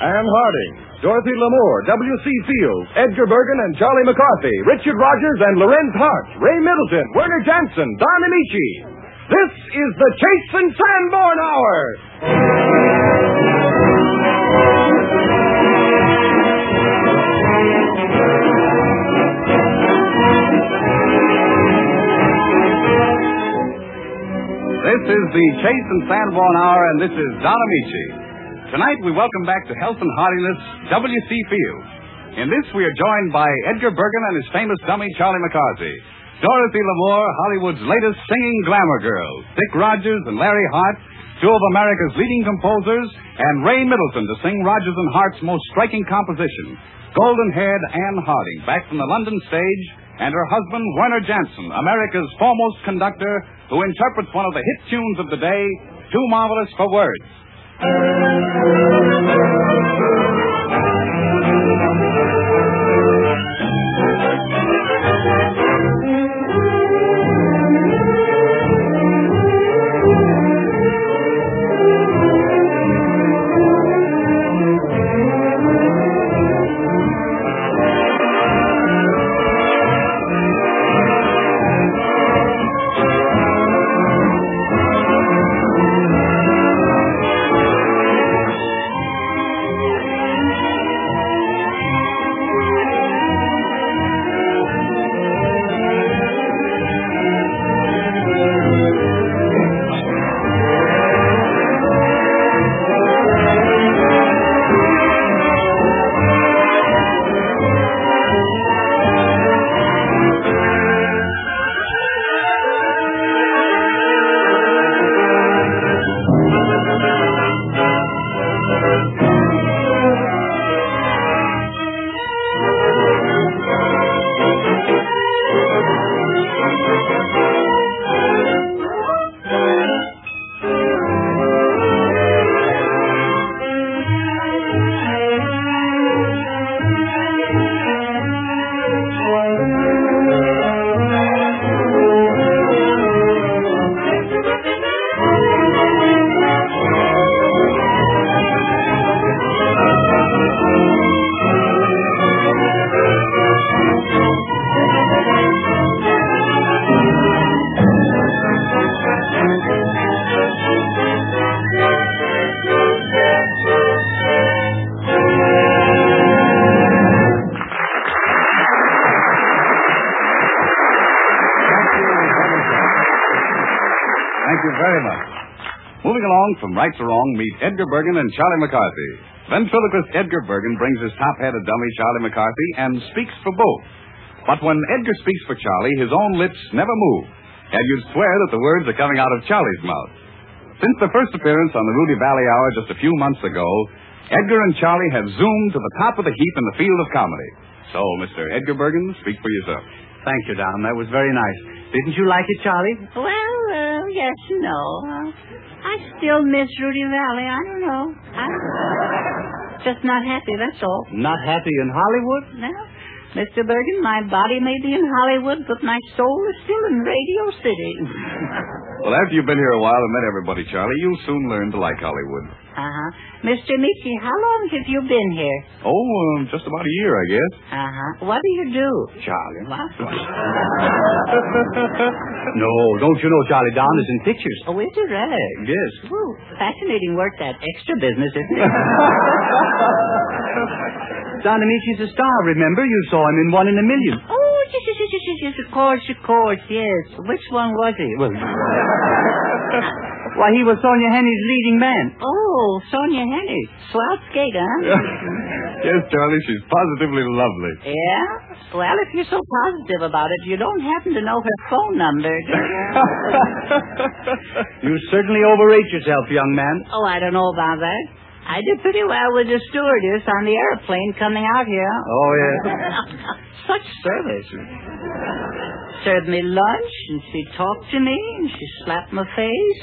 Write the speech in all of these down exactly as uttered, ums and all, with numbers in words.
Ann Harding, Dorothy Lamour, W C Fields, Edgar Bergen and Charlie McCarthy, Richard Rogers and Lorenz Hart, Ray Middleton, Werner Jansen, Don Amici. This is the Chase and Sanborn Hour. This is the Chase and Sanborn Hour, and this is Don Amici. Tonight we welcome back to health and heartiness W C Fields. In this we are joined by Edgar Bergen and his famous dummy Charlie McCarthy, Dorothy Lamour, Hollywood's latest singing glamour girls, Dick Rogers and Larry Hart, two of America's leading composers, and Ray Middleton to sing Rogers and Hart's most striking composition, golden-haired Ann Harding, back from the London stage, and her husband, Werner Jansen, America's foremost conductor, who interprets one of the hit tunes of the day, Too Marvelous for Words. Moving along from right to wrong, meet Edgar Bergen and Charlie McCarthy. Ventriloquist Edgar Bergen brings his top-headed dummy, Charlie McCarthy, and speaks for both. But when Edgar speaks for Charlie, his own lips never move, and you'd swear that the words are coming out of Charlie's mouth. Since the first appearance on the Rudy Valley Hour just a few months ago, Edgar and Charlie have zoomed to the top of the heap in the field of comedy. So, Mister Edgar Bergen, speak for yourself. Thank you, Don. That was very nice. Didn't you like it, Charlie? Well, uh, yes, no. Uh, I still miss Rudy Valley. I don't know. I'm just not happy, that's all. Not happy in Hollywood? No. Mister Bergen, my body may be in Hollywood, but my soul is still in Radio City. Well, after you've been here a while and met everybody, Charlie, you'll soon learn to like Hollywood. Uh-huh. Mister Michi, how long have you been here? Oh, um, just about a year, I guess. Uh-huh. What do you do? Charlie. What? No, don't you know Charlie Don is in pictures? Oh, is it really? Yes. Ooh, fascinating work, that extra business, isn't it? Don Amici's a star, remember? You saw him in One in a Million. Oh, yes, yes, yes, yes, yes, of course, of course, yes. Which one was he? Well, why, he was Sonia Henny's leading man. Oh, Sonia Henny. Swell skate, huh? Yes, Charlie, she's positively lovely. Yeah? Well, if you're so positive about it, you don't happen to know her phone number, do you? You certainly overrate yourself, young man. Oh, I don't know about that. I did pretty well with the stewardess on the airplane coming out here. Oh, yeah. Such service. Served me lunch, and she talked to me, and she slapped my face.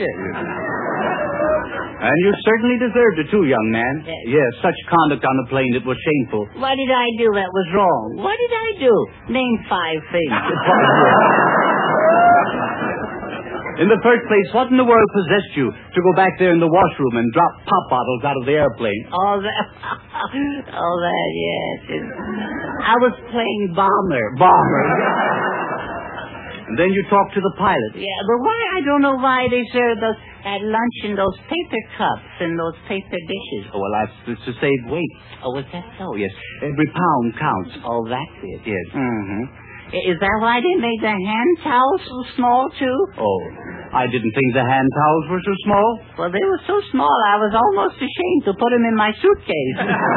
And you certainly deserved it, too, young man. Yes. Yes, such conduct on the plane, it was shameful. What did I do that was wrong? What did I do? Name five things. In the first place, what in the world possessed you to go back there in the washroom and drop pop bottles out of the airplane? Oh, that. Oh, that, yes. It- I was playing bomber. Bomber. And then you talked to the pilot. Yeah, but why? I don't know why they serve those at lunch in those paper cups and those paper dishes. Oh, well, that's that's to save weight. Oh, is that so? Oh, yes. Every pound counts. Oh, that's it. Yes. Mm-hmm. Is that why they made the hand towels so small, too? Oh, I didn't think the hand towels were so small. Well, they were so small, I was almost ashamed to put them in my suitcase.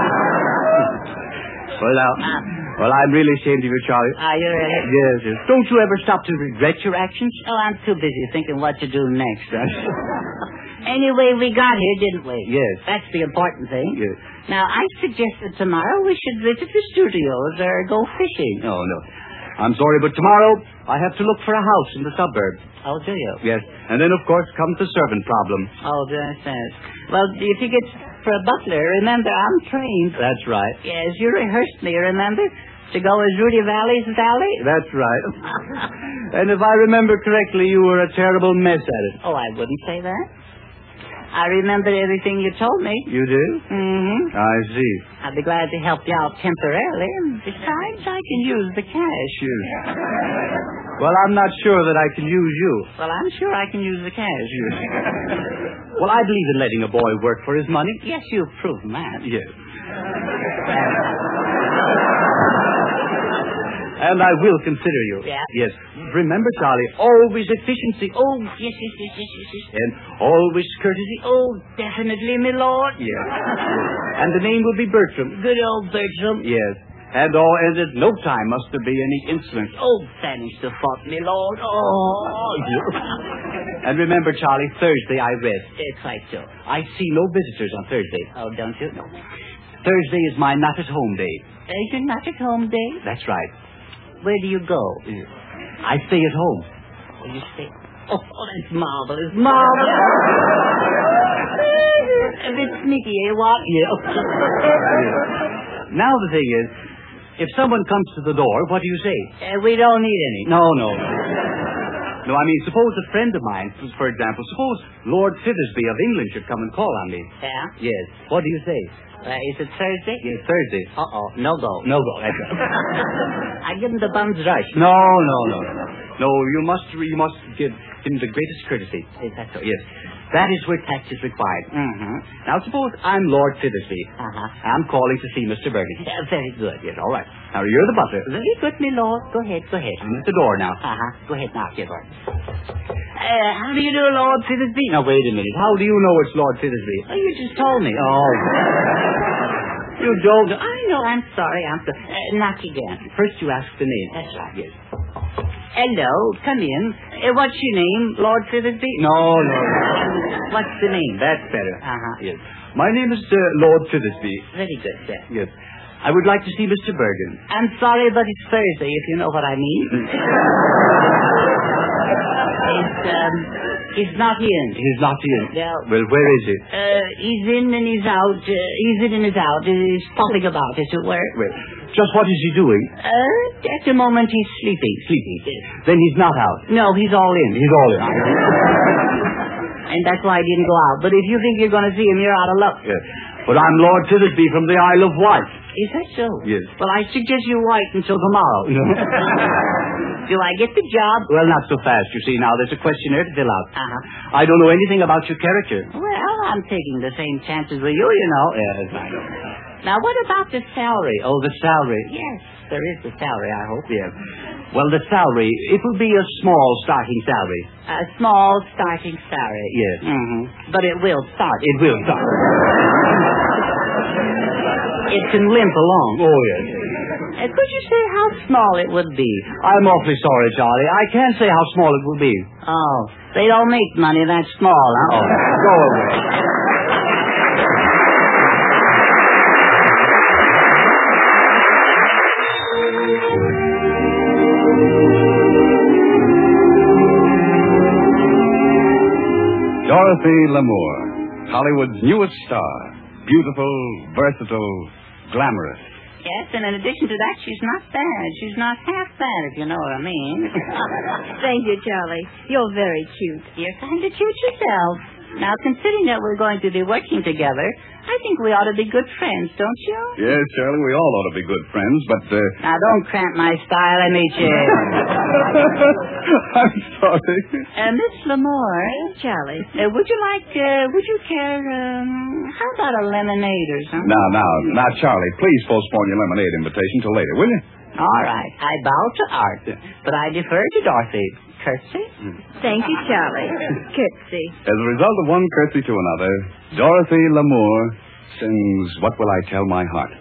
Well, now, well, I'm really ashamed of you, Charlie. Are you ready? Yes, yes. Don't you ever stop to regret your actions? Oh, I'm too busy thinking what to do next. Anyway, we got here, didn't we? Yes. That's the important thing. Yes. Now, I suggest that tomorrow we should visit the studios or go fishing. No, no. I'm sorry, but tomorrow I have to look for a house in the suburbs. Oh, do you? Yes. And then, of course, comes the servant problem. Oh, yes, yes. Well, if you get for a butler, remember, I'm trained. That's right. Yes, you rehearsed me, remember? To go as Rudy Valley's valet? That's right. And if I remember correctly, you were a terrible mess at it. Oh, I wouldn't say that. I remember everything you told me. You did? Mm-hmm. I see. I'd be glad to help you out temporarily. And besides, I can use the cash. Yes. Well, I'm not sure that I can use you. Well, I'm sure I can use the cash. Well, I believe in letting a boy work for his money. Yes, you've proven that. Yes. And I will consider you. Yeah? Yes. Remember, Charlie, always efficiency. Oh, yes, yes, yes, yes, yes, yes. And always courtesy. Oh, definitely, my lord. Yes. And the name will be Bertram. Good old Bertram. Yes. And all, and at no time must there be any incident. Oh, vanish the thought, my lord. Oh. And remember, Charlie, Thursday I rest. It's quite so. I see no visitors on Thursday. Oh, don't you? No. Thursday is my not-at-home day. Uh, you're not at home, Dave? That's right. Where do you go? I stay at home. Oh, you stay... Oh, oh, that's marvelous. Marvelous. A bit sneaky, eh, what? Yeah. Now the thing is, if someone comes to the door, what do you say? Uh, we don't need any. No, no. No, I mean, suppose a friend of mine, for example, suppose Lord Fithersby of England should come and call on me. Yeah? Yes. What do you say? Uh, is it Thursday? Yes, Thursday. Uh-oh. No go. No go. That's right. I give him the bum's rush. No, no, no. No, you must, you must give him the greatest courtesy. Is that so? Yes. That is where tact is required. Mm-hmm. Now, suppose I'm Lord Fithersby. Uh-huh. I'm calling to see Mister Bergen. Uh, very good. Yes, all right. Now, you're the butler. Very good, my lord. Go ahead, go ahead. I'm at the door now. Uh-huh. Go ahead, knock your door. Uh, how do you do, Lord Fithersby? Now, wait a minute. How do you know it's Lord Fithersby? Oh, you just told me. Oh. You don't. I know. I'm sorry. I'm sorry. Uh, knock again. First, you ask the name. That's right. Yes. Hello. Come in. Uh, what's your name, Lord Fithersby? No, no. What's the name? That's better. Uh-huh. Yes. My name is uh, Lord Fithersby. Very good, sir. Yes. I would like to see Mister Bergen. I'm sorry, but it's Thursday, if you know what I mean. He's, um, he's not in. He's not in. No. Well, where is he? Uh, he's in and he's out. Uh, he's in and he's out. He's popping about, as it were. Well, just what is he doing? Uh, at the moment, he's sleeping. Sleeping. Then he's not out. No, he's all in. He's all in. And that's why I didn't go out. But if you think you're going to see him, you're out of luck. Yes. But I'm Lord Fithersby from the Isle of Wight. Is that so? Yes. Well, I suggest you wait until tomorrow. Do I get the job? Well, not so fast. You see, now there's a questionnaire to fill out. Uh-huh. I don't know anything about your character. Well, I'm taking the same chances with you, you know. Yes, I know. Now, what about the salary? Oh, the salary. Yes, there is the salary, I hope. Yes. Well, the salary, it will be a small starting salary. A small starting salary. Yes. Mm-hmm. But it will start. It will start. It can limp along. Oh, yes. Uh, could you say how small it would be? I'm awfully sorry, Charlie. I can't say how small it will be. Oh, they don't make money that small, huh? Oh, go away. Dorothy Lamour, Hollywood's newest star. Beautiful, versatile, glamorous. Yes, and in addition to that, she's not bad. She's not half bad, if you know what I mean. Thank you, Charlie. You're very cute. You're kind of cute yourself. Now, considering that we're going to be working together, I think we ought to be good friends, don't you? Yes, Charlie, we all ought to be good friends, but... Uh... Now, don't cramp my style, I meet you. I'm sorry. Uh, Miss Lamore. Charlie. Uh, would you like, uh, would you care, um, how about a lemonade or something? Now, now, now, Charlie, please postpone your lemonade invitation till later, will you? All right. I bow to art, but I defer to Dorothy. Curtsy? Thank you, Charlie. Curtsy. As a result of one curtsy to another, Dorothy Lamour sings What Will I Tell My Heart?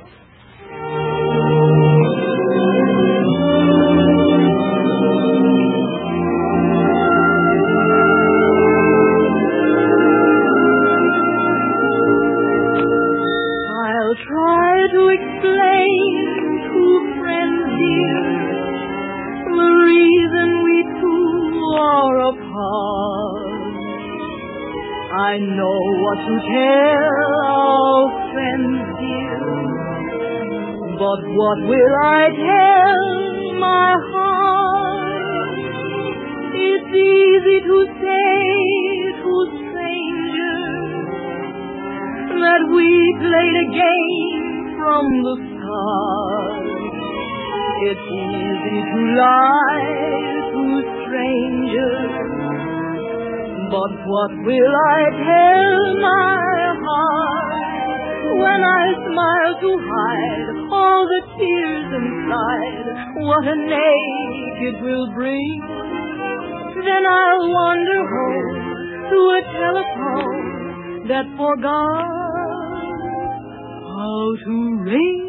I'll try to explain to friends dear the reason we two are apart. I know what to tell our friends dear, but what will I tell my heart? It's easy to say to strangers that we played a game from the start. It's easy to lie to strangers, but what will I tell my heart when I smile to hide all the tears inside? What an ache it will bring. Then I'll wander home to a telephone that forgot how to ring.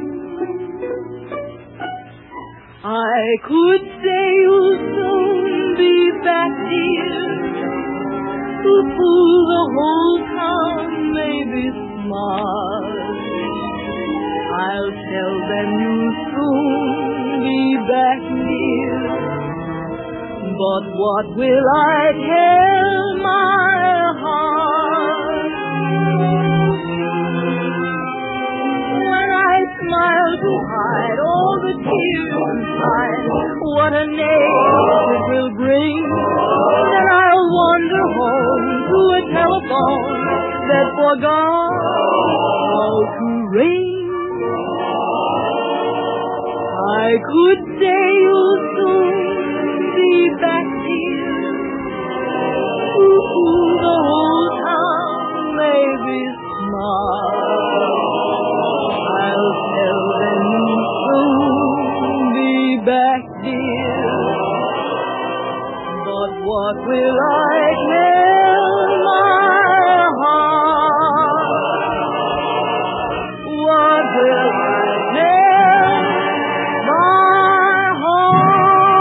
I could say you'll soon be back, dear, to fool the whole town, maybe smart. I'll tell them you'll soon be back near, but what will I tell my heart? When I smile to hide all the tears inside, what a name it will bring. Then I'll wander home to a telephone that forgot how to ring. I could say you'll soon be back here, ooh, the whole town may be smart. I'll tell them you'll soon be back, dear, but what will I tell my heart? What will I tell my heart?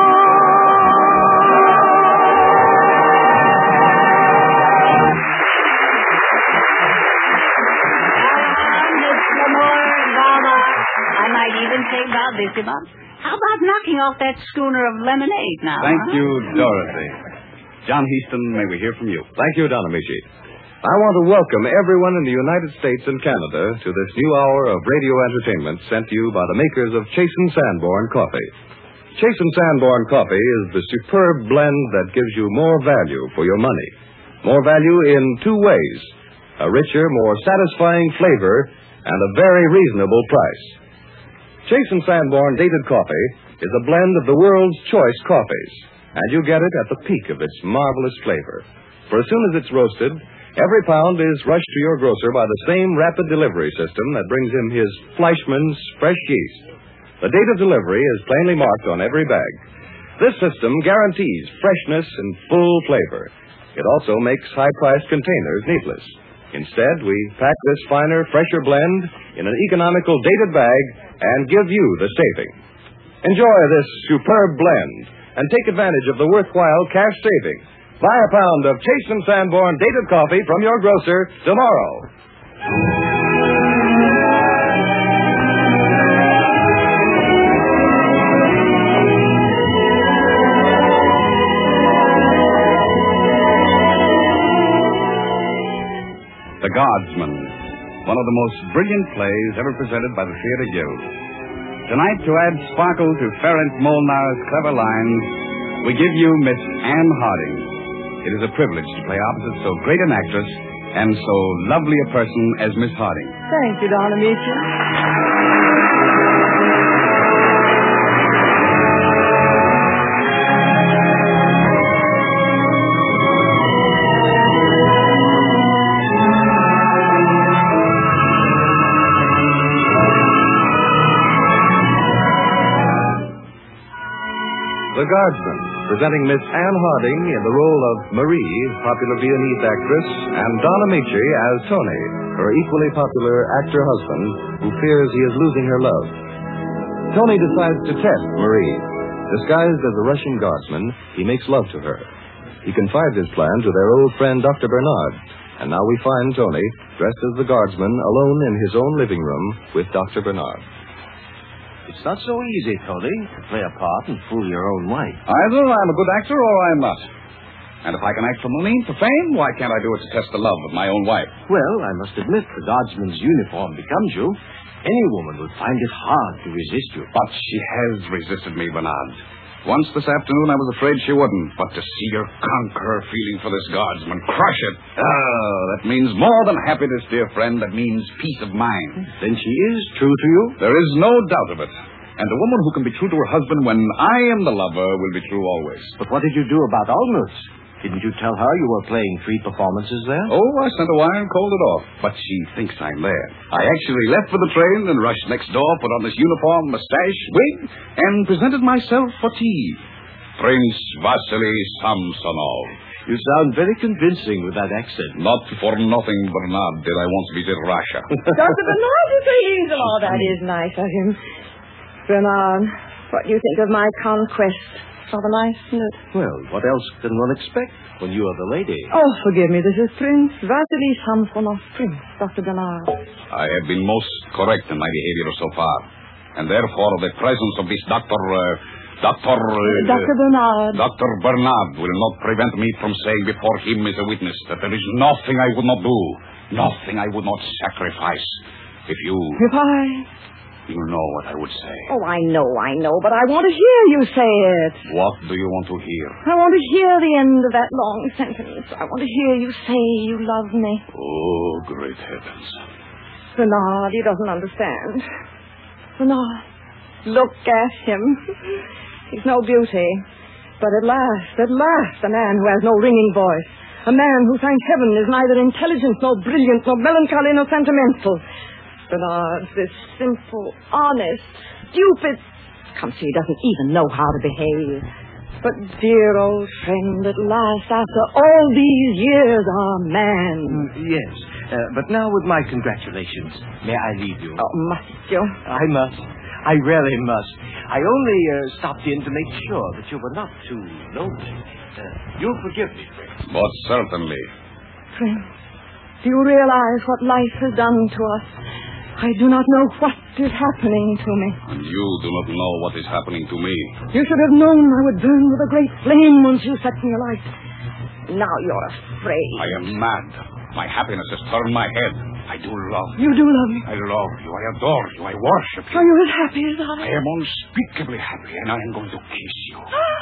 Miss Lamore, Mama, I might even say about this, Bob. How about knocking off that schooner of lemonade now? Thank huh? you, Dorothy. John Heaston, may we hear from you? Thank you, Don Amici. I want to welcome everyone in the United States and Canada to this new hour of radio entertainment sent to you by the makers of Chase and Sanborn Coffee. Chase and Sanborn Coffee is the superb blend that gives you more value for your money. More value in two ways: a richer, more satisfying flavor and a very reasonable price. Chase and Sanborn Dated Coffee is a blend of the world's choice coffees, and you get it at the peak of its marvelous flavor. For as soon as it's roasted, every pound is rushed to your grocer by the same rapid delivery system that brings him his Fleischmann's fresh yeast. The date of delivery is plainly marked on every bag. This system guarantees freshness and full flavor. It also makes high-priced containers needless. Instead, we pack this finer, fresher blend in an economical dated bag and give you the saving. Enjoy this superb blend and take advantage of the worthwhile cash saving. Buy a pound of Chase and Sanborn Dated Coffee from your grocer tomorrow. The Guardsman, one of the most brilliant plays ever presented by the Theatre Guild. Tonight, to add sparkle to Ferenc Molnar's clever lines, we give you Miss Anne Harding. It is a privilege to play opposite so great an actress and so lovely a person as Miss Harding. Thank you, Don Amici. The Guardsman, presenting Miss Anne Harding in the role of Marie, popular Viennese actress, and Don Amici as Tony, her equally popular actor-husband, who fears he is losing her love. Tony decides to test Marie. Disguised as a Russian guardsman, he makes love to her. He confides his plan to their old friend, Doctor Bernard, and now we find Tony, dressed as the guardsman, alone in his own living room with Doctor Bernard. It's not so easy, Tony, to play a part and fool your own wife. Either I'm a good actor or I'm not. And if I can act for money, for fame, why can't I do it to test the love of my own wife? Well, I must admit the guardsman's uniform becomes you. Any woman would find it hard to resist you. But she has resisted me, Bernard. Once this afternoon I was afraid she wouldn't. But to see her conquer her feeling for this guardsman, crush it, ah, that means more than happiness, dear friend. That means peace of mind. Then she is true to you? There is no doubt of it. And a woman who can be true to her husband when I am the lover will be true always. But what did you do about Olmutz? Didn't you tell her you were playing three performances there? Oh, I sent a wire and called it off. But she thinks I'm there. I actually left for the train and rushed next door, put on this uniform, mustache, wig, and presented myself for tea. Prince Vasily Samsonov. You sound very convincing with that accent. Not for nothing, Bernard, did I once visit Russia. Doctor Bernard is so easy. Oh, that is nice of him. Bernard, what do you think of my conquest? Rather nice, isn't it? Well, what else can one expect when you are the lady? Oh, forgive me. This is Prince Vasily Samsonov, Prince, Doctor Bernard. I have been most correct in my behavior so far. And therefore, the presence of this Doctor... Uh, Doctor... Uh, Doctor Bernard. Doctor Bernard will not prevent me from saying before him as a witness that there is nothing I would not do, nothing I would not sacrifice. If you... If I... You know what I would say. Oh, I know, I know, but I want to hear you say it. What do you want to hear? I want to hear the end of that long sentence. I want to hear you say you love me. Oh, great heavens. Bernard, he doesn't understand. Bernard, look at him. He's no beauty. But at last, at last, a man who has no ringing voice. A man who, thank heaven, is neither intelligent nor brilliant nor melancholy nor sentimental. Bernard, this simple, honest, stupid... Come see, he doesn't even know how to behave. But, dear old friend, at last, after all these years, our man... Mm, yes, uh, but now with my congratulations, may I leave you? Oh, must you? I must. I really must. I only uh, stopped in to make sure that you were not too lonely. Uh, you'll forgive me, Prince. But certainly. Prince, do you realize what life has done to us? I do not know what is happening to me. And you do not know what is happening to me. You should have known I would burn with a great flame once you set me alight. Now you're afraid. I am mad. My happiness has turned my head. I do love you. You do love me? I love you. I adore you. I worship you. Are you as happy as I? I am unspeakably happy, and I am going to kiss you.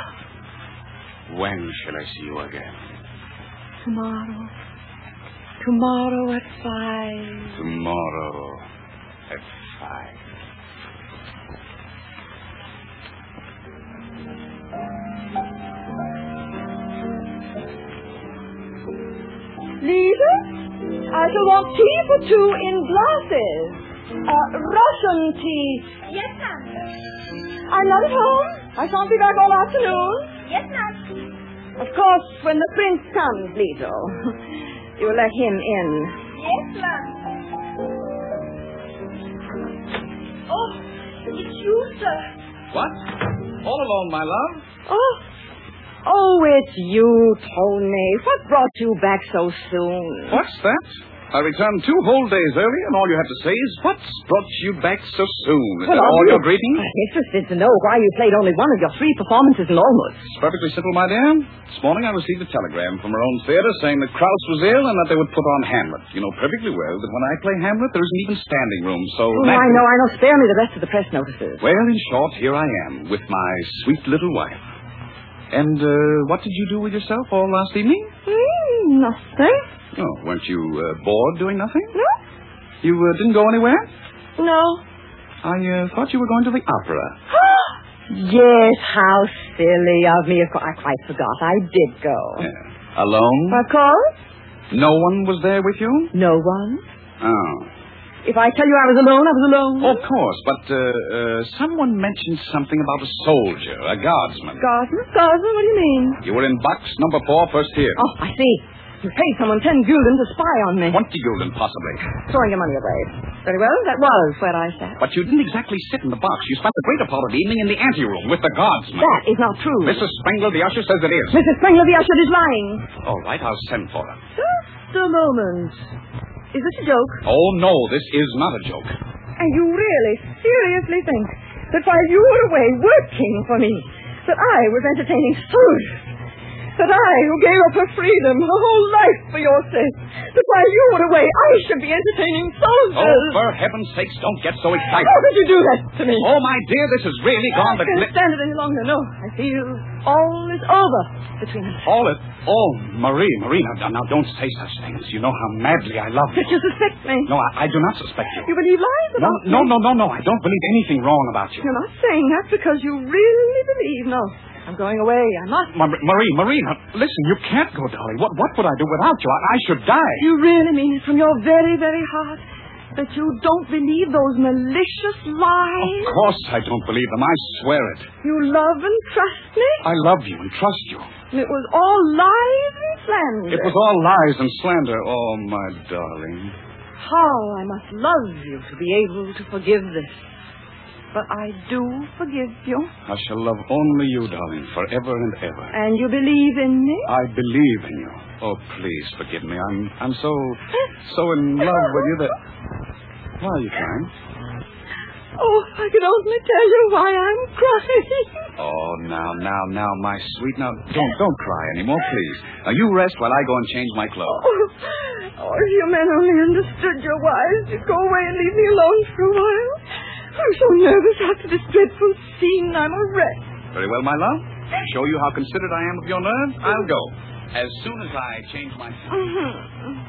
When shall I see you again? Tomorrow. Tomorrow at five. Tomorrow at five. Lisa, I shall want tea for two in glasses. Uh, Russian tea. Yes, ma'am. I'm not at home. I shan't be back all afternoon. Yes, ma'am. Of course, when the prince comes, Lito, you let him in. Yes, ma'am. Oh, it's you, sir. What? All alone, my love? Oh, oh, it's you, Tony. What brought you back so soon? What's that? I returned two whole days early, and all you have to say is, what's brought you back so soon? Is Well, that all I'm your greeting? interested to know why you played only one of your three performances in Almost. It's perfectly simple, my dear. This morning I received a telegram from our own theater saying that Krauss was ill and that they would put on Hamlet. You know perfectly well that when I play Hamlet, there isn't even standing room, so... Oh, I know, I know. Spare me the rest of the press notices. Well, in short, here I am, with my sweet little wife. And, uh, what did you do with yourself all last evening? Hmm, nothing. Oh, weren't you, uh, bored doing nothing? No? You, uh, didn't go anywhere? No. I, uh, thought you were going to the opera. Yes, how silly of me. Of course, I quite forgot. I did go. Yeah. Alone? Of course. No one was there with you? No one. Oh. If I tell you I was alone, I was alone. Of course, but uh, uh, someone mentioned something about a soldier, a guardsman. Guardsman? Guardsman? What do you mean? You were in box number four, first here. Oh, I see. You paid someone ten gulden to spy on me. Twenty gulden, possibly. Throwing your money away. Very well, that was where I sat. But you didn't exactly sit in the box. You spent the greater part of the evening in the anteroom with the guardsman. That is not true. Missus Spengler, the usher, says it is. Missus Spengler, the usher, is lying. All right, I'll send for her. Just a moment. Is this a joke? Oh, no, this is not a joke. And you really, seriously think that while you were away working for me, that I was entertaining soldiers? That I, who gave up her freedom, her whole life for your sake, that while you were away, I should be entertaining soldiers? Oh, for heaven's sakes, don't get so excited. How could you do that to me? Oh, my dear, this has really gone the... I can't stand it any longer, no. I feel all is over between us. All it... Oh, Marie, Marie, now, now don't say such things. You know how madly I love you. That you suspect me? No, I, I do not suspect you. You believe lies No, about no, me? no, no, no. I don't believe anything wrong about you. You're not saying that because you really believe. No, I'm going away. I must. Ma- Marie, Marie, now, listen, you can't go, darling. What, what would I do without you? I, I should die. You really mean it from your very, very heart that you don't believe those malicious lies? Of course I don't believe them. I swear it. You love and trust me? I love you and trust you. And it was all lies and slander. It was all lies and slander. Oh, my darling. How I must love you to be able to forgive this. But I do forgive you. I shall love only you, darling, forever and ever. And you believe in me? I believe in you. Oh, please forgive me. I'm I'm so, so in love with you that... Why are you crying? Oh, if I could only tell you why I'm crying. Oh, now, now, now, my sweet... Now, don't, don't cry anymore, please. Now, you rest while I go and change my clothes. Oh, oh, if you men only understood your wives, you'd go away and leave me alone for a while. I'm so nervous after this dreadful scene. I'm a wreck. Very well, my love. To show you how considerate I am of your nerves, I'll go. As soon as I change my... Mm-hmm.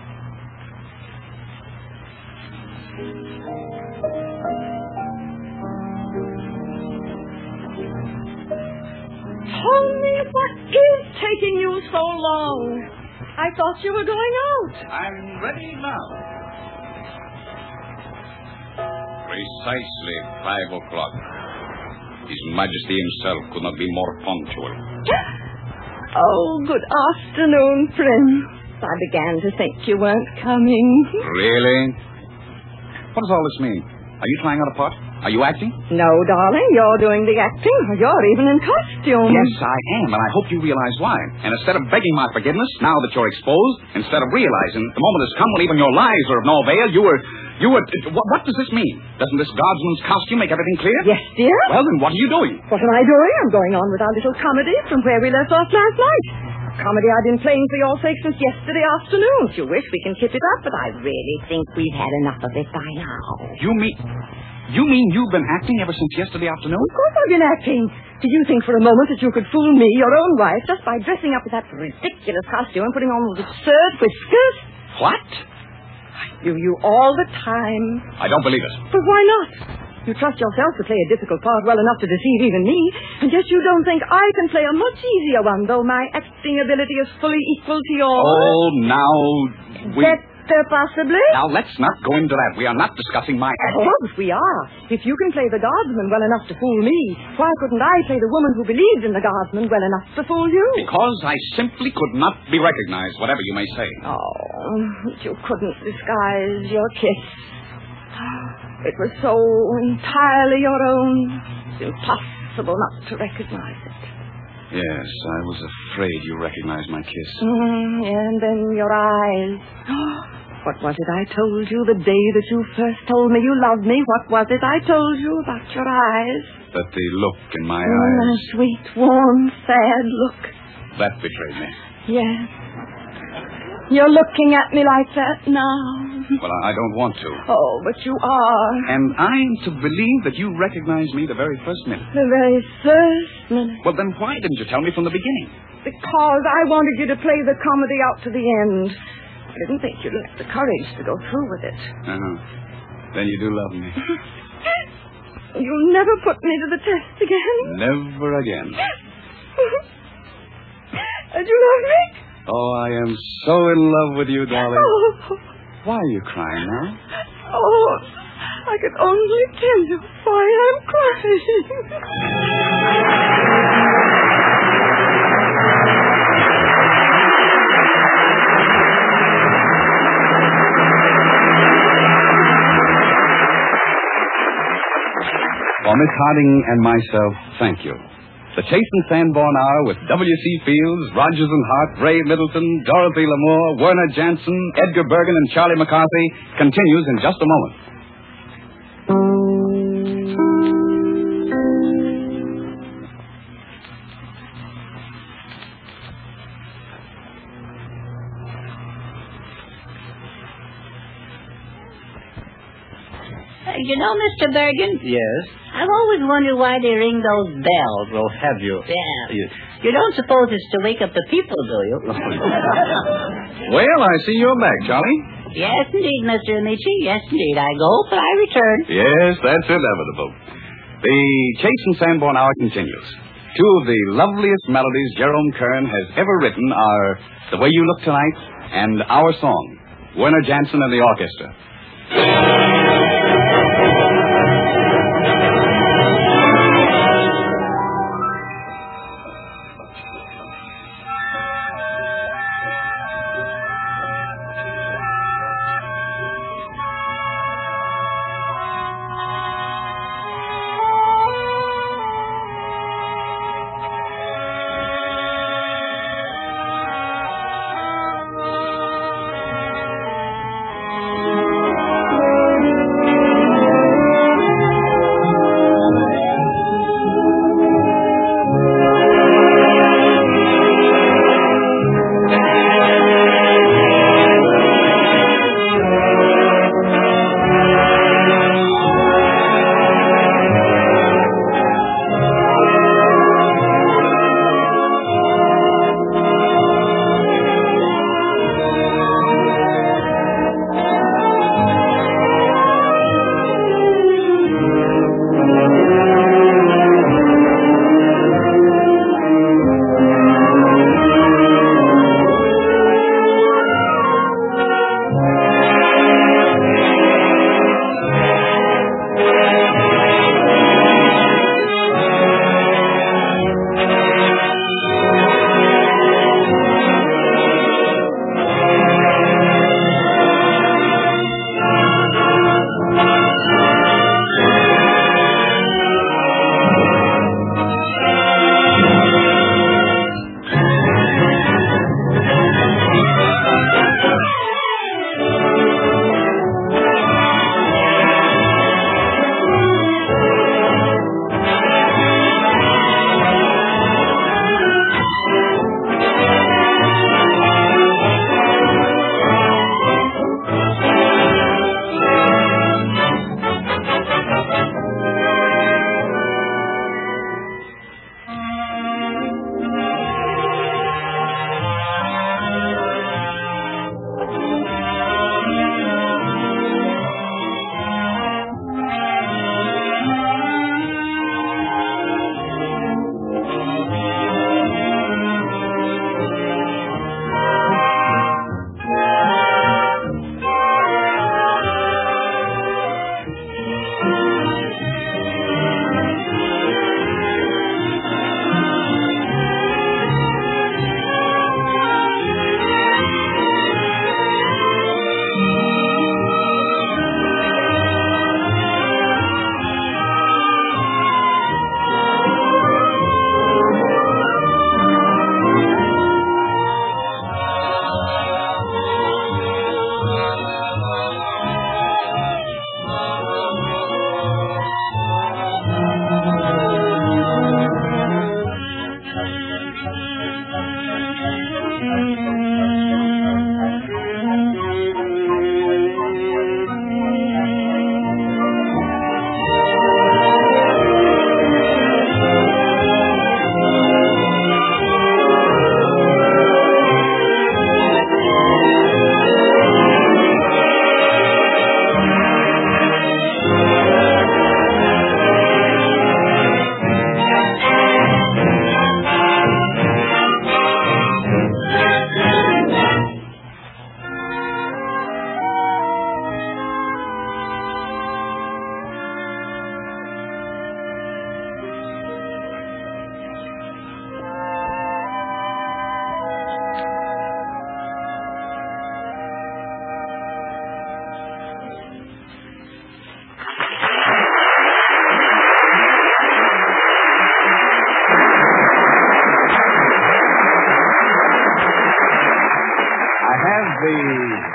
Tell me what is taking you so long? I thought you were going out. I'm ready now. Precisely five o'clock. His Majesty himself could not be more punctual. Oh, good afternoon, Prince. I began to think you weren't coming. Really? What does all this mean? Are you trying out a part? Are you acting? No, darling, you're doing the acting. You're even in costume. Yes, I am, and I hope you realize why. And instead of begging my forgiveness, now that you're exposed, instead of realizing the moment has come when even your lies are of no avail, you were... You were... What, what does this mean? Doesn't this guardsman's costume make everything clear? Yes, dear. Well, then what are you doing? What am I doing? I'm going on with our little comedy from where we left off last night. A comedy I've been playing for your sake since yesterday afternoon. If you wish, we can keep it up, but I really think we've had enough of it by now. You mean... You mean you've been acting ever since yesterday afternoon? Of course I've been acting. Did you think for a moment that you could fool me, your own wife, just by dressing up with that ridiculous costume and putting on those absurd whiskers? What? I do you all the time. I don't believe it. But why not? You trust yourself to play a difficult part well enough to deceive even me, and yet you don't think I can play a much easier one, though my acting ability is fully equal to yours. Oh, now... We... Better, possibly? Now, let's not go into that. We are not discussing my acting. Of course we are. If you can play the guardsman well enough to fool me, why couldn't I play the woman who believed in the guardsman well enough to fool you? Because I simply could not be recognized, whatever you may say. Oh, you couldn't disguise your kiss. It was so entirely your own. It's impossible not to recognize it. Yes, I was afraid you recognized my kiss. Mm, and then your eyes. What was it I told you the day that you first told me you loved me? What was it I told you about your eyes? That the look in my Oh, eyes, that sweet, warm, sad look. that betrayed me. Yes. You're looking at me like that now. Well, I I don't want to. Oh, but you are. And I'm to believe that you recognized me the very first minute. The very first minute. Well, then why didn't you tell me from the beginning? Because I wanted you to play the comedy out to the end. I didn't think you'd have the courage to go through with it. Uh-huh. Then you do love me. You'll never put me to the test again. Never again. And you love me? Oh, I am so in love with you, darling. Oh. Why are you crying now? Oh, I can only tell you why I'm For Miss Harding and myself, thank you. The Chase and Sanborn Hour with W C Fields, Rogers and Hart, Ray Middleton, Dorothy Lamour, Werner Jansen, Edgar Bergen, and Charlie McCarthy continues in just a moment. Uh, you know, Mister Bergen, Yes? I've always wondered why they ring those bells. Well, have you? Yeah. You- You don't suppose it's to wake up the people, do you? Well, I see you're back, Charlie. Yes, indeed, Mister Amici. Yes, indeed. I go, but I return. Yes, that's inevitable. The Chase and Sanborn Hour continues. Two of the loveliest melodies Jerome Kern has ever written are The Way You Look Tonight and Our Song, Werner Jansen and the Orchestra.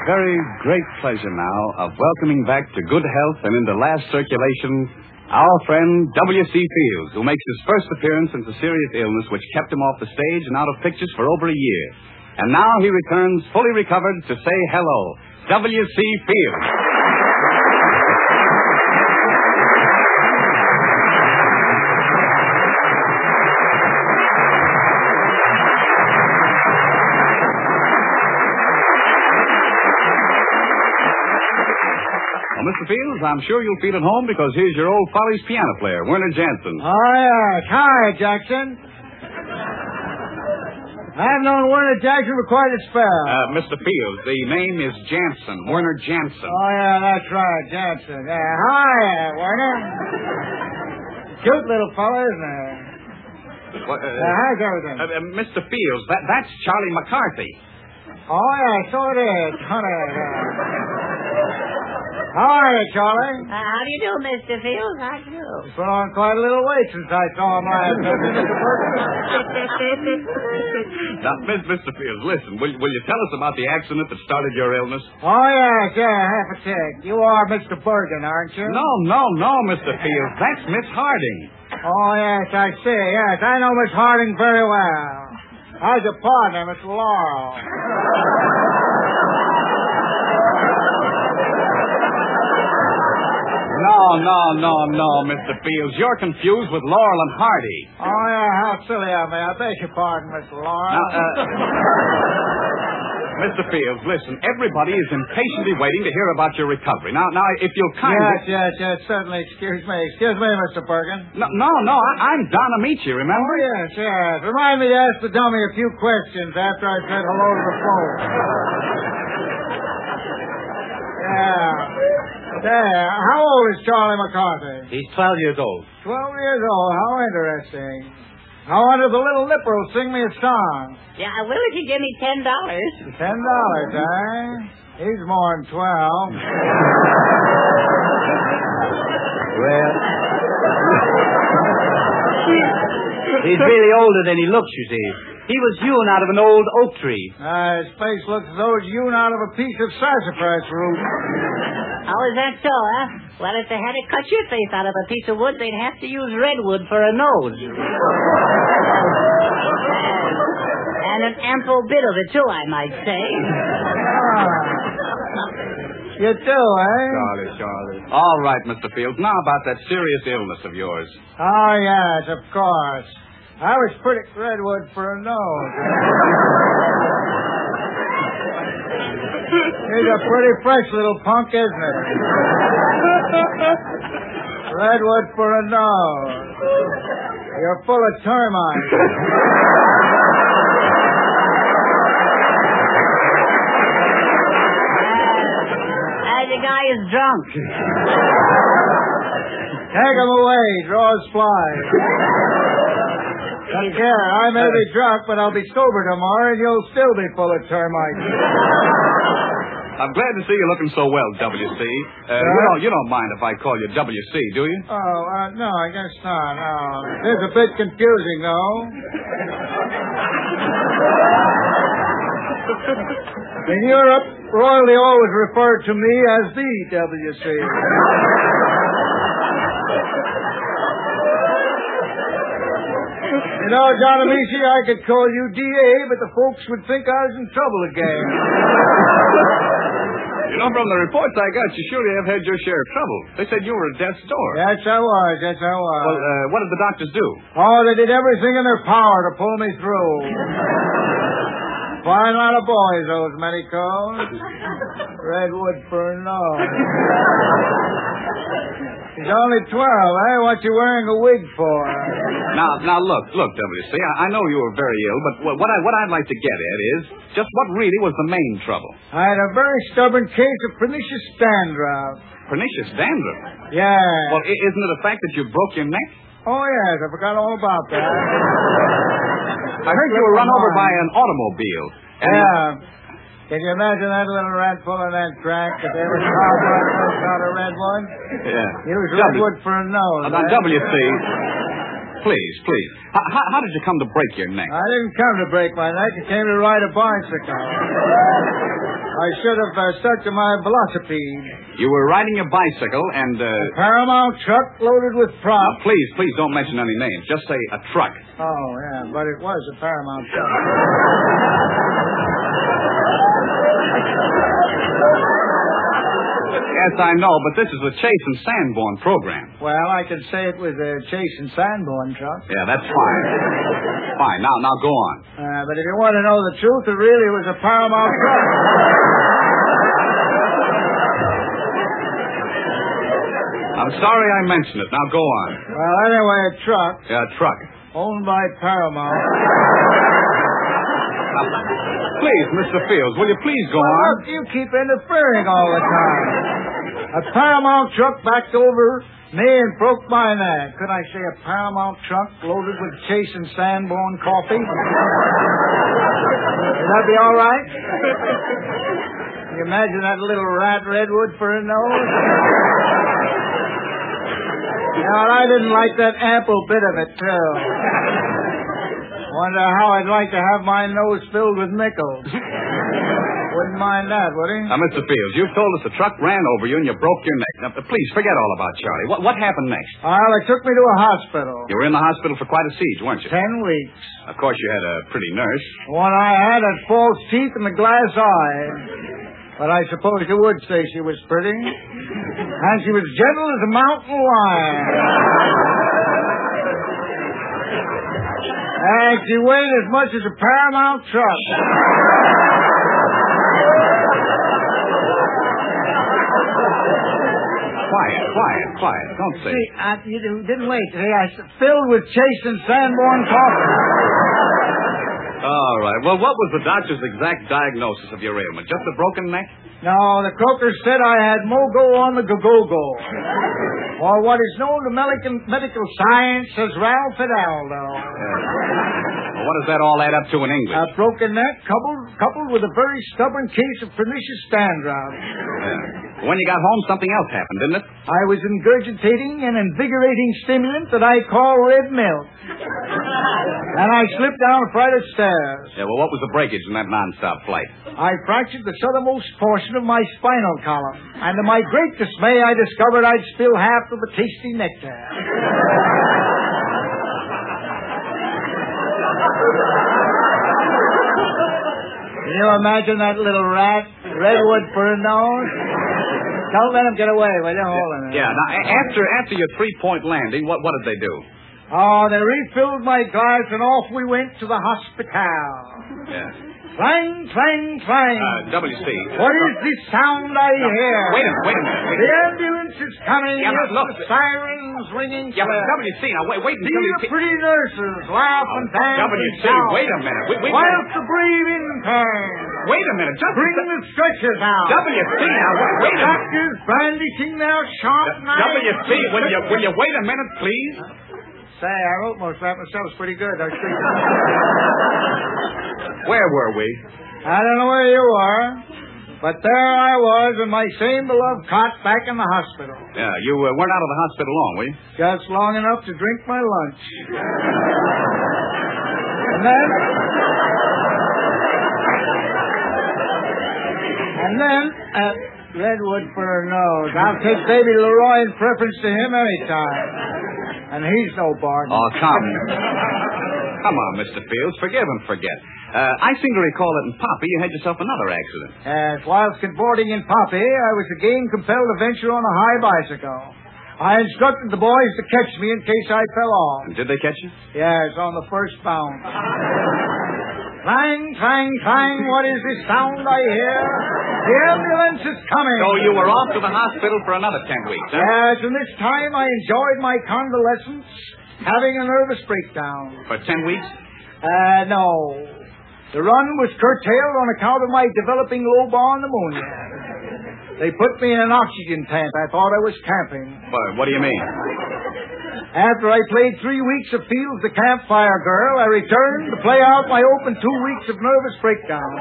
very great pleasure now of welcoming back to good health and into last circulation our friend W C Fields, who makes his first appearance since a serious illness which kept him off the stage and out of pictures for over a year. And now he returns fully recovered to say hello. W C Fields. Well, Mister Fields, I'm sure you'll feel at home because here's your old Follies piano player, Werner Jansen. Oh, yes. Hi, Jackson. I've known Werner Jackson for quite a spell. Uh, Mister Fields, the name is Jansen, Werner Jansen. Oh, yeah, that's right, Jansen. Yeah. Hi, uh, Werner. Cute little fella, isn't he? What, uh, uh, how's everything? Uh, uh, Mister Fields, that, that's Charlie McCarthy. Oh, yeah, so it is. Honey. Uh, How are you, Charlie? Uh, how do you do, Mister Fields? How do you do? You put on quite a little weight since I saw him last night, Mister Now, Mister Fields, listen, will, will you tell us about the accident that started your illness? Oh, yes, yeah, half a tick. You are Mister Bergen, aren't you? No, no, no, Mister Fields. That's Miss Harding. Oh, yes, I see. Yes, I know Miss Harding very well. How's your partner, Miss Laurel? No, no, no, no, Mister Fields. You're confused with Laurel and Hardy. Oh, yeah, how silly of me. I beg your pardon, Miss Laurel. Now, uh, Mister Fields, listen, everybody is impatiently waiting to hear about your recovery. Now, now, if you'll kindly... Yes, yes, yes, certainly. Excuse me. Excuse me, Mister Bergen. No, no, no, I, I'm Don Amici, remember? Oh, yes, yes. Remind me to ask the dummy a few questions after I said hello to the folks. Yeah. There. How old is Charlie McCarthy? He's twelve years old. Twelve years old. How interesting. I wonder if the little nipper will sing me a song. Yeah, I will if you give me ten dollars. Ten dollars, eh? He's more than twelve. Well, he's really older than he looks, you see. He was hewn out of an old oak tree. Uh, his face looks as though it's hewn out of a piece of sassafras root. How is that so, huh? Well, if they had to cut your face out of a piece of wood, they'd have to use redwood for a nose. And an ample bit of it, too, I might say. Ah. You do, eh? Charlie, Charlie. All right, Mister Fields. Now about that serious illness of yours. Oh, yes, of course. I was pretty redwood for a nose. He's a pretty fresh little punk, isn't it? Redwood for a nose. You're full of termites. Uh, the guy is drunk. Take him away. Draws fly. Take care. I may be drunk, but I'll be sober tomorrow, and you'll still be full of termites. I'm glad to see you looking so well, W C. Uh, you, don't, you don't mind if I call you W C, do you? Oh, uh, no, I guess not. No. It's a bit confusing, though. In Europe, royalty always referred to me as the W C. You know, John Amici, I could call you D A, but the folks would think I was in trouble again. You know, from the reports I got, you surely have had your share of trouble. They said you were at death's door. Yes, I was. Yes, I was. Well, uh, what did the doctors do? Oh, they did everything in their power to pull me through. Fine lot of boys, those medicos. Redwood for a nose. He's only twelve, eh? What you wearing a wig for? Now, now look, look, W C. I, I know you were very ill, but what, what, I, what I'd like to get at is just what really was the main trouble. I had a very stubborn case of pernicious dandruff. Pernicious dandruff? Yeah. Well, i- isn't it a fact that you broke your neck? Oh, yes, I forgot all about that. I heard you were run over by an automobile. And Yeah. Can you imagine that little rat pulling that track? If they ever saw one out of redwood? Yeah. It was W- redwood for a nose. Uh, now, eh? W C, please, please. How, how, how did you come to break your neck? I didn't come to break my neck. I came to ride a bicycle. I should have uh, stuck to my velocipede. You were riding a bicycle and, uh... A Paramount truck loaded with uh, props. please, please don't mention any names. Just say a truck. Oh, yeah, but it was a Paramount truck. Yes, I know, but this is the Chase and Sanborn program. Well, I could say it was a Chase and Sanborn truck. Yeah, that's fine. Fine. Now, now go on. Uh, but if you want to know the truth, it really was a Paramount truck. I'm sorry I mentioned it. Now go on. Well, anyway, a truck Yeah, a truck. owned by Paramount. Now, please, Mister Fields, will you please go Well, on? look, you keep interfering all the time. A Paramount truck backed over me and broke my neck. Could I say a Paramount truck loaded with Chase and Sanborn coffee? Would that be all right? Can you imagine that little rat Redwood for a nose? Now, I didn't like that ample bit of it, too. Wonder how I'd like to have my nose filled with nickels. Wouldn't mind that, would he? Now, Mister Fields, you've told us the truck ran over you and you broke your neck. Now, please, forget all about Charlie. What, what happened next? Well, they took me to a hospital. You were in the hospital for quite a siege, weren't you? Ten weeks. Of course, you had a pretty nurse. The one I had had false teeth and a glass eye. But I suppose you would say she was pretty. And she was gentle as a mountain lion. And she weighed as much as a Paramount truck. Quiet, quiet, quiet. Don't say. See, I, you didn't didn't wait. See, I s- filled with Chase and Sanborn coffee. All right. Well, what was the doctor's exact diagnosis of your ailment? Just a broken neck? No, the croaker said I had mogo on the go-go-go. Or what is known to medical, medical science as Ralph Fidaldo. Well, what does that all add up to in English? A broken neck coupled, coupled with a very stubborn case of pernicious dandruff. Yeah. When you got home, something else happened, didn't it? I was ingurgitating an invigorating stimulant that I call red milk. And I slipped down a flight of stairs. Yeah, well, what was the breakage in that nonstop flight? I fractured the southernmost portion of my spinal column. And to my great dismay, I discovered I'd spilled half of the tasty nectar. Can you imagine that little rat, Redwood for a nose? Don't let him get away, will you? Hold on. Yeah, now, a- after after your three-point landing, what, what did they do? Oh, they refilled my glass and off we went to the hospital. Yeah. Clang, clang, clang. Uh, W C. What is this sound I hear? Wait a minute, wait a minute. Wait a The minute. ambulance is coming. Yeah, but Yes, look. the sirens ringing. Yeah, but clear. W C, now, wait, wait. See W the C. pretty nurses laugh and dance. W C, and shout. wait a minute. Wait, wait, While the breathing turns. wait a minute. Just Bring the stretchers out. W C, now, wait, wait a minute. Doctors brandishing their sharp knives. W C, will you, will you wait a minute, please? Say, I wrote most of that myself. It's pretty good. I see. Where were we? I don't know where you were, but there I was in my same beloved cot back in the hospital. Yeah, you uh, weren't out of the hospital long, were you? Just long enough to drink my lunch. And then... And then, uh, Redwood for a nose. I'll take baby Leroy in preference to him any time. And he's no bargain. Oh, come. Come on, Mister Fields. Forgive and forget. Uh, I seem to recall that in Poppy you had yourself another accident. As whilst cavorting in Poppy, I was again compelled to venture on a high bicycle. I instructed the boys to catch me in case I fell off. And did they catch you? Yes, on the first bounce. Clang, clang, clang, what is this sound I hear? The ambulance is coming. So you were off to the hospital for another ten weeks, huh? Yes, and this time I enjoyed my convalescence, having a nervous breakdown. For ten weeks? Uh, no. The run was curtailed on account of my developing low-bar pneumonia. They put me in an oxygen tank. I thought I was camping. What, what do you mean? After I played three weeks of Fields the Campfire Girl, I returned to play out my open two weeks of nervous breakdown.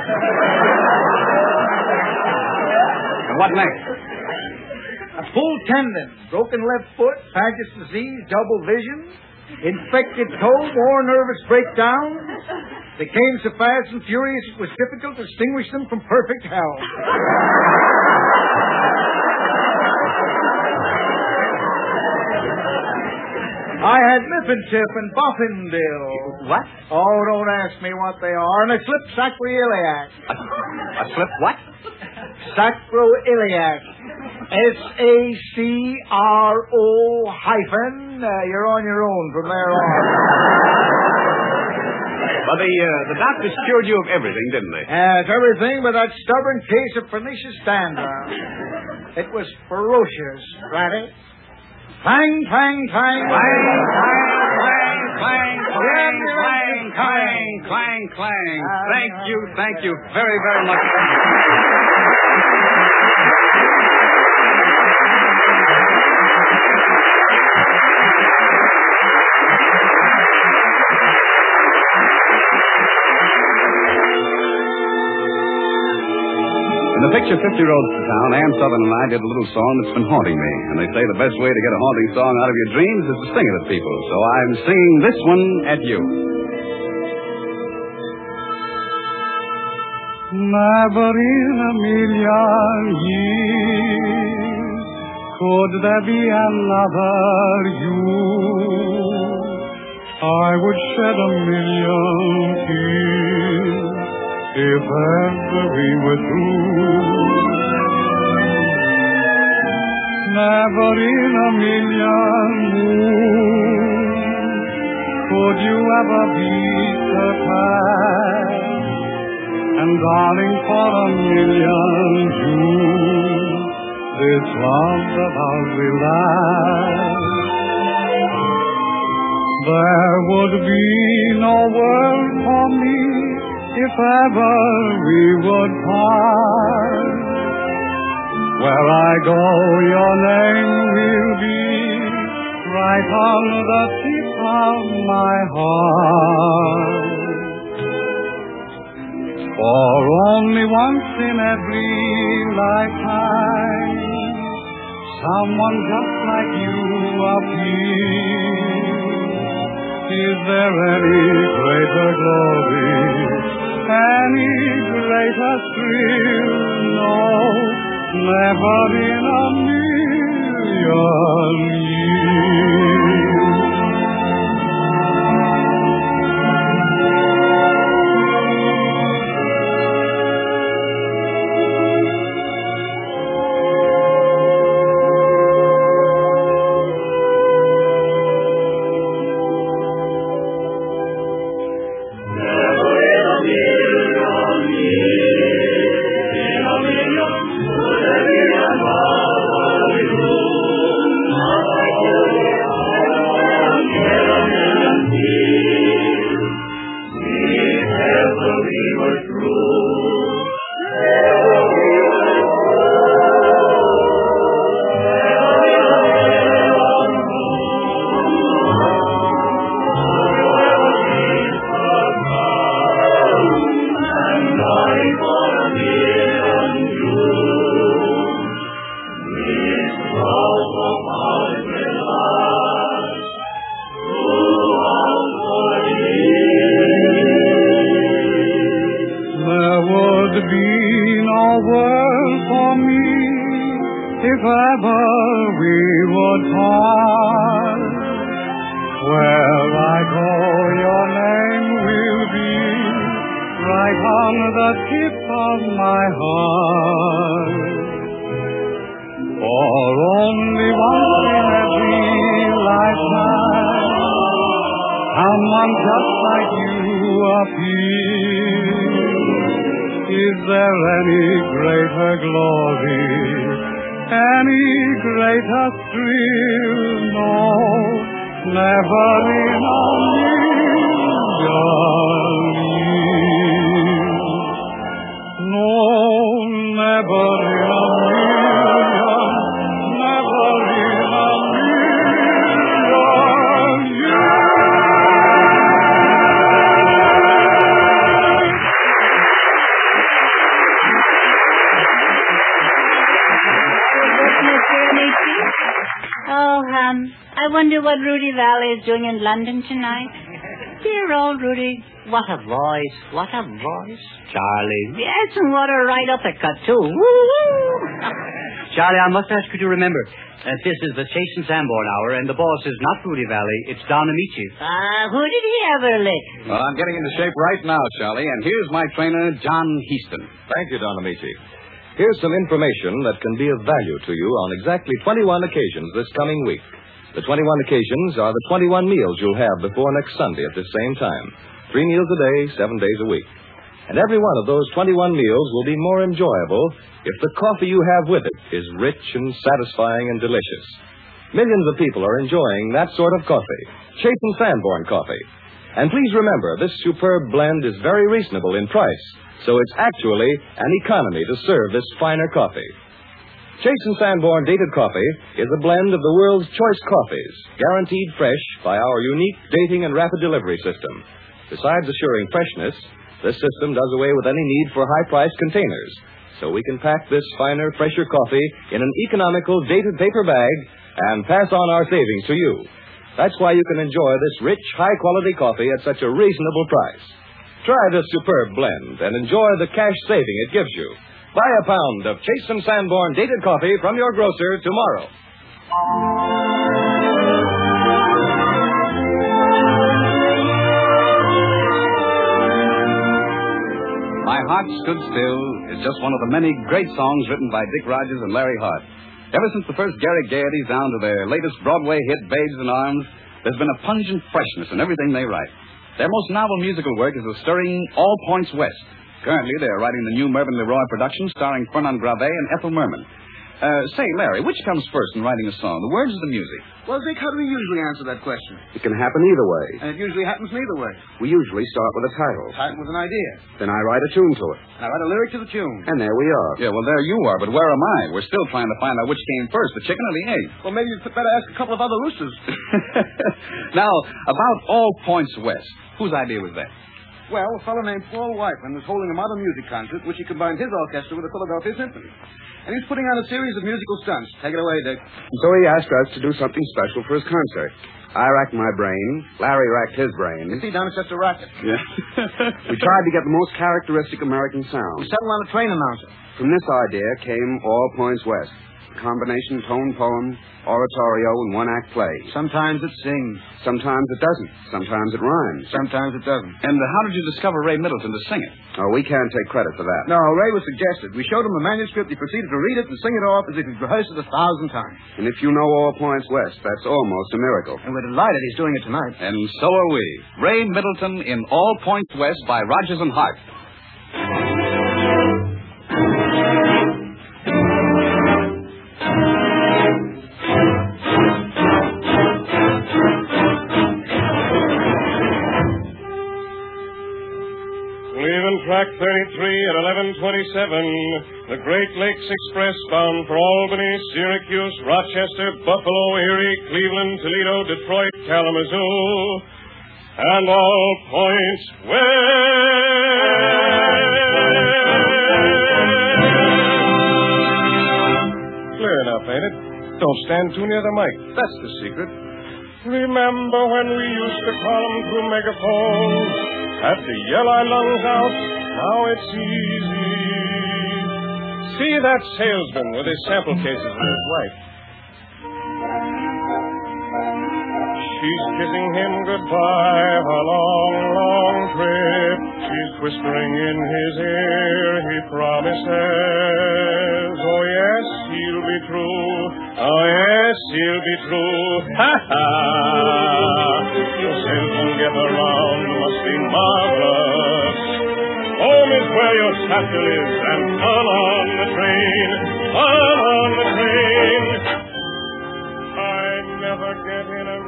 And what next? A full tendon, broken left foot, Paget's disease, double vision, infected toe, more nervous breakdown. They came so fast and furious it was difficult to distinguish them from perfect health. I had Lippensip and Boffindale. What? Oh, don't ask me what they are. And a slip sacroiliac. A, a slip what? Sacroiliac. S A C R O hyphen. Uh, you're on your own from there on. But the, uh, the doctors cured you of everything, didn't they? Yes, everything but that stubborn case of pernicious dander. It was ferocious, Ratty. Clang, clang, clang. Clang, clang, clang, clang, clang, clang, clang, clang. Thank you, thank you very, very much. In the picture fifty Roads to Town, Ann Southern and I did a little song that's been haunting me. And they say the best way to get a haunting song out of your dreams is to sing it at people. So I'm singing this one at you. Never in a million years could there be another you. I would shed a million tears if ever we were through. Never in a million moons could you ever be surpassed. And darling, for a million Jews, this love of ours will last. There would be no world for me if ever we would part. Where I go, your name will be right on the tip of my heart. For only once in every lifetime, someone just like you appears. Is there any greater glory, any greater thrill? No, never in a million years. If ever we would part, where I go, your name will be right on the tip of my heart. For only once in every lifetime, someone just like you appears. Is there any greater glory, any greater thrill? No, never in a million years. No, never in a million, never in a million years. Oh, um, I wonder what Rudy Valley is doing in London tonight. Dear old Rudy. What a voice. What a voice. Charlie. Yes, and what a right uppercut, too. Woo-woo. Charlie, I must ask you to remember that this is the Chase and Sanborn Hour, and the boss is not Rudy Valley. It's Don Amici. Ah, uh, who did he ever lick? Well, I'm getting into shape right now, Charlie, and here's my trainer, John Heaston. Thank you, Don Amici. Here's some information that can be of value to you on exactly twenty-one occasions this coming week. The twenty-one occasions are the twenty-one meals you'll have before next Sunday at this same time. Three meals a day, seven days a week. And every one of those twenty-one meals will be more enjoyable if the coffee you have with it is rich and satisfying and delicious. Millions of people are enjoying that sort of coffee, Chase and Sanborn coffee. And please remember, this superb blend is very reasonable in price, so it's actually an economy to serve this finer coffee. Chase and Sanborn Dated Coffee is a blend of the world's choice coffees, guaranteed fresh by our unique dating and rapid delivery system. Besides assuring freshness, this system does away with any need for high-priced containers, so we can pack this finer, fresher coffee in an economical dated paper bag and pass on our savings to you. That's why you can enjoy this rich, high-quality coffee at such a reasonable price. Try this superb blend and enjoy the cash saving it gives you. Buy a pound of Chase and Sanborn Dated Coffee from your grocer tomorrow. My Heart Stood Still is just one of the many great songs written by Dick Rogers and Larry Hart. Ever since the first Gary Gaieties down to their latest Broadway hit, Babes in Arms, there's been a pungent freshness in everything they write. Their most novel musical work is the stirring All Points West. Currently, they are writing the new Mervyn LeRoy production starring Fernand Gravet and Ethel Merman. Uh, say, Larry, which comes first in writing a song, the words or the music? Well, Dick, how do we usually answer that question? It can happen either way. And it usually happens neither way. We usually start with a title. Title with an idea. Then I write a tune to it. And I write a lyric to the tune. And there we are. Yeah, well, there you are, but where am I? We're still trying to find out which came first, the chicken or the egg. Well, maybe you'd better ask a couple of other roosters. Now, about All Points West, whose idea was that? Well, a fellow named Paul Whiteman was holding a modern music concert, which he combined his orchestra with the Philadelphia Symphony. And he's putting on a series of musical stunts. Take it away, Dick. So he asked us to do something special for his concert. I racked my brain. Larry racked his brain. You see, Don, it's just a racket. Yeah. We tried to get the most characteristic American sound. We settled on a train announcer. From this idea came All Points West. A combination tone poem, oratorio, and one-act play. Sometimes it sings. Sometimes it doesn't. Sometimes it rhymes. Sometimes it doesn't. And uh, how did you discover Ray Middleton to sing it? Oh, we can't take credit for that. No, Ray was suggested. We showed him the manuscript. He proceeded to read it and sing it off as if he'd rehearsed it a thousand times. And if you know All Points West, that's almost a miracle. And we're delighted he's doing it tonight. And so are we. Ray Middleton in All Points West by Rogers and Hart. Track thirty-three at eleven twenty-seven, the Great Lakes Express bound for Albany, Syracuse, Rochester, Buffalo, Erie, Cleveland, Toledo, Detroit, Kalamazoo, and All Points West. Clear enough, ain't it? Don't stand too near the mic. That's the secret. Remember when we used to call 'em through megaphones? Had to yell our lungs out, now it's easy. See that salesman with his sample cases and his wife. She's kissing him goodbye, a long, long trip. She's whispering in his ear, he promises. Oh, yes, he'll be true. Oh, yes, he'll be true. Ha, ha. Your salesman get around must be marvelous. Home is where your satchel is, and come on the train. Come on the train. I never get in a...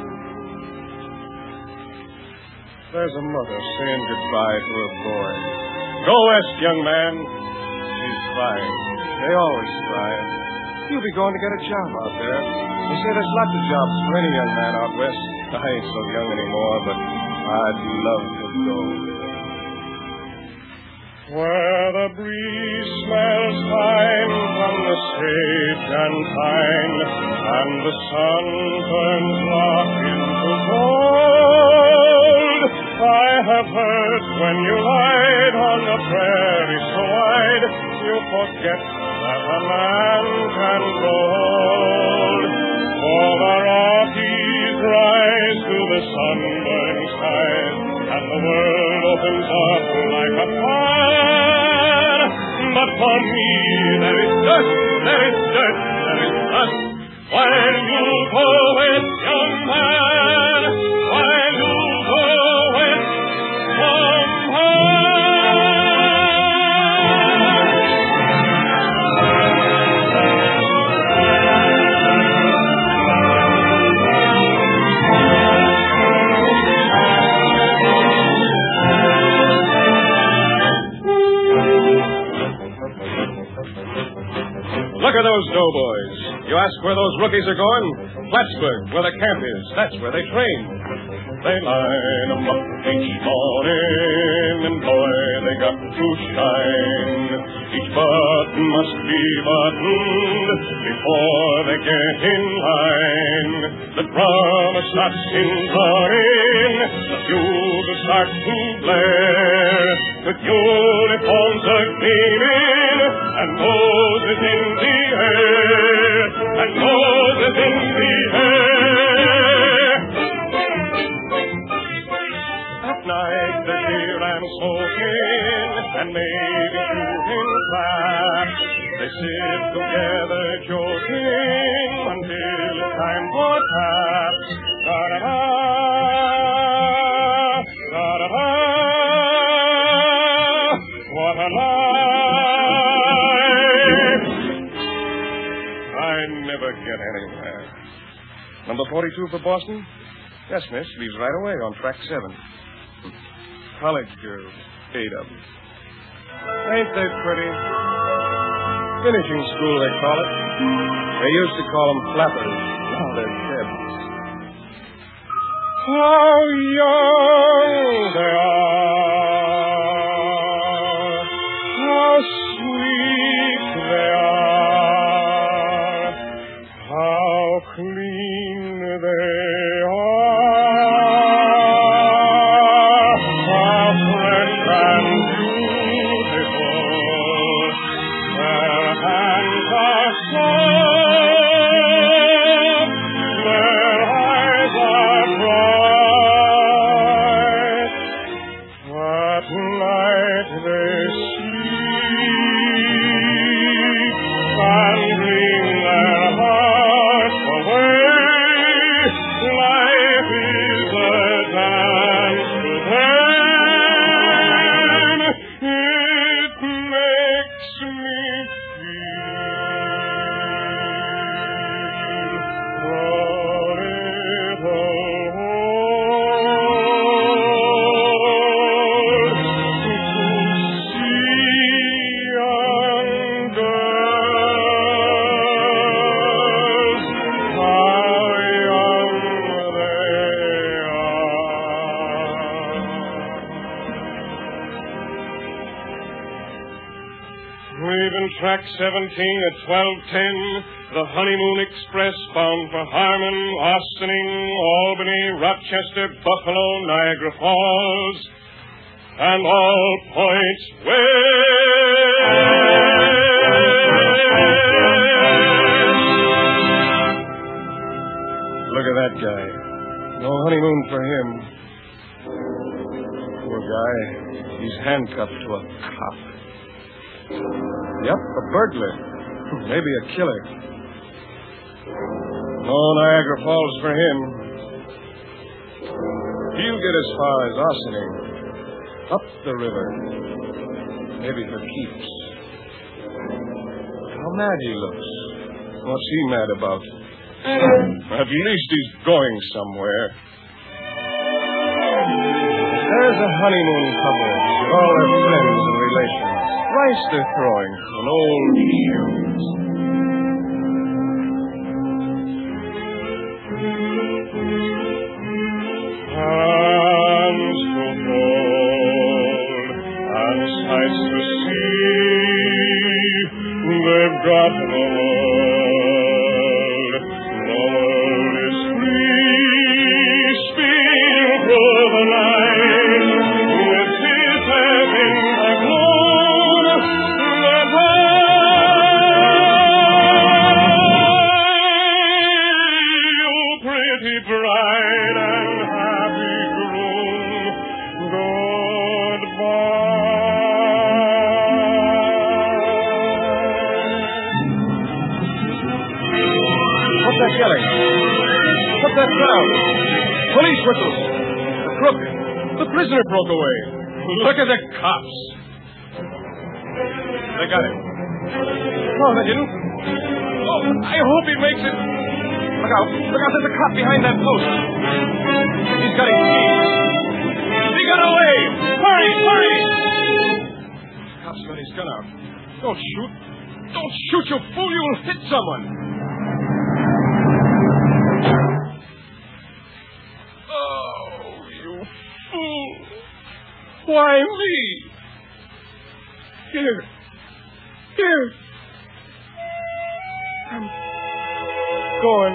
There's a mother saying goodbye to her boy. Go west, young man. She's crying. They always cry. You'll be going to get a job out there. They say there's lots of jobs for any young man out west. I ain't so young anymore, but I'd love to go. where the breeze smells fine from the sage and pine, and the sun turns rock into gold. I have heard when you ride on the prairie so wide, you forget that a man can grow old. For the Rockies rise to the sunburned skies, and the world opens up like a fire. But for me there is dust, there is dirt, there is dust, while you go with young man, while you go with young man. Look at those doughboys. You ask where those rookies are going? Plattsburgh, where the camp is. That's where they train. They line 'em up each morning, and boy, they got to shine. Each button must be buttoned before they get in line. The drum starts in drawing, the bugle starts to blare. The uniforms are gleaming, and Moses in the air, and Moses in the air. At night the deer and smoking, and maybe shooting flash. They sit together joking until it's time for taps. Da-da-da, da-da-da. What a life! I never get anywhere. Number forty-two for Boston? Yes, miss. Leaves right away on track seven. College girls, eight of them. Ain't they pretty? Finishing school, they call it. They used to call them flappers. Now they're dead. How young they are! How sweet they are! How clean they are! How fresh and beautiful! Their hands are soft, their eyes are bright. At night they sleep and bring their hearts away. Life is a dance to them. It makes me feel a little old to see young girls, how young they are. Leaving track seventeen at twelve ten, the Honeymoon Express bound for Harmon, Ossining, Albany, Rochester, Buffalo, Niagara Falls, and all points west. Look at that guy. No honeymoon for him. Poor guy. He's handcuffed to a cop. Yep, a burglar. Maybe a killer. No Niagara Falls for him. He'll get as far as Ossining. Up the river. Maybe for keeps. How mad he looks. What's he mad about? At least he's going somewhere. There's a honeymoon couple with all their friends and relations. Rice they're throwing on old shoes. Hands to hold and sights to pretty bride and happy groom, goodbye. What's that yelling? What's that sound? Police whistles. The crook. The prisoner broke away. Look at the cops. They got him. No, they didn't. Oh, I hope he makes it. Look out. Look out. There's a cop behind that post. He's got his keys. He got away. Hurry, hurry. The cop's got his gun out. Don't shoot. Don't shoot, you fool. You will hit someone. Oh, you fool. Why me? Here. Here. I'm going.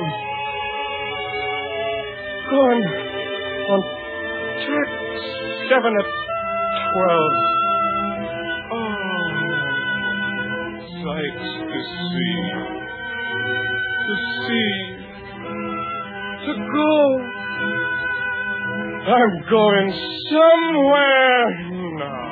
Going on track seven at twelve. Oh, sights to see. To see. To go. I'm going somewhere now.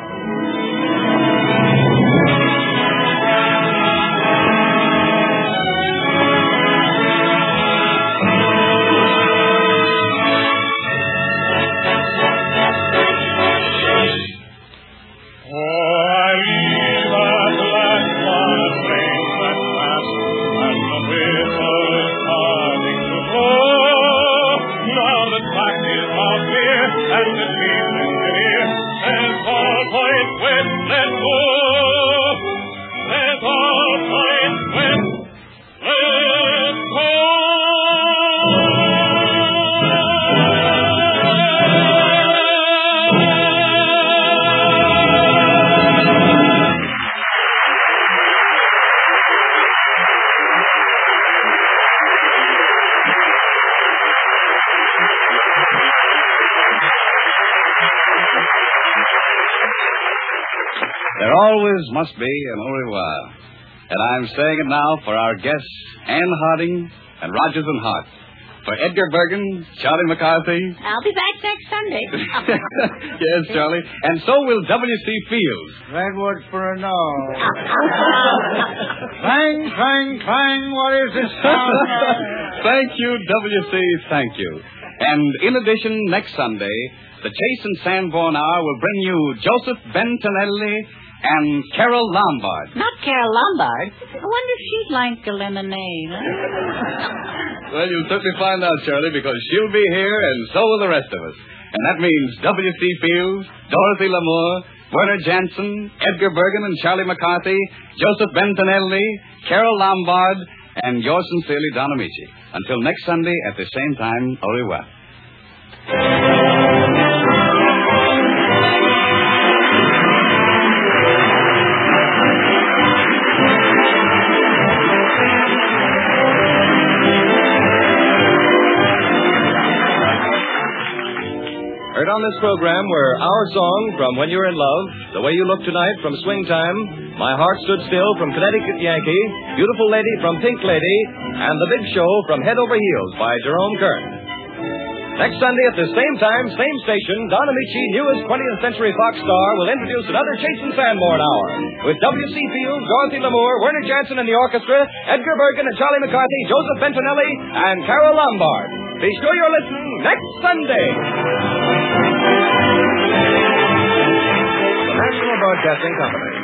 There always must be an au revoir. And I'm saying it now for our guests, Ann Harding and Rogers and Hart. For Edgar Bergen, Charlie McCarthy. I'll be back next Sunday. Yes, Charlie. And so will W C Fields. Redwood for a no. Clang, clang, clang. What is this sound? Thank you, W C. Thank you. And in addition, next Sunday, the Chase and Sanborn Hour will bring you Joseph Bentonelli and Carol Lombard. Not Carol Lombard. I wonder if she'd like a lemonade. Huh? Well, you'll certainly find out, Charlie, because she'll be here, and so will the rest of us. And that means W C Fields, Dorothy Lamour, Werner Jansen, Edgar Bergen and Charlie McCarthy, Joseph Bentonelli, Carol Lombard, and yours sincerely, Don Amici. Until next Sunday at the same time, au revoir. Heard on this program were Our Song from When You're in Love, The Way You Look Tonight from Swing Time, My Heart Stood Still from Connecticut Yankee, Beautiful Lady from Pink Lady, and The Big Show from Head Over Heels by Jerome Kern. Next Sunday at the same time, same station, Don Amici, newest twentieth century Fox star, will introduce another Chase and Sanborn Hour with W C Fields, Dorothy Lamour, Werner Jansen and the orchestra, Edgar Bergen and Charlie McCarthy, Joseph Bentonelli, and Carol Lombard. Be sure you're listening next Sunday. The National Broadcasting Company.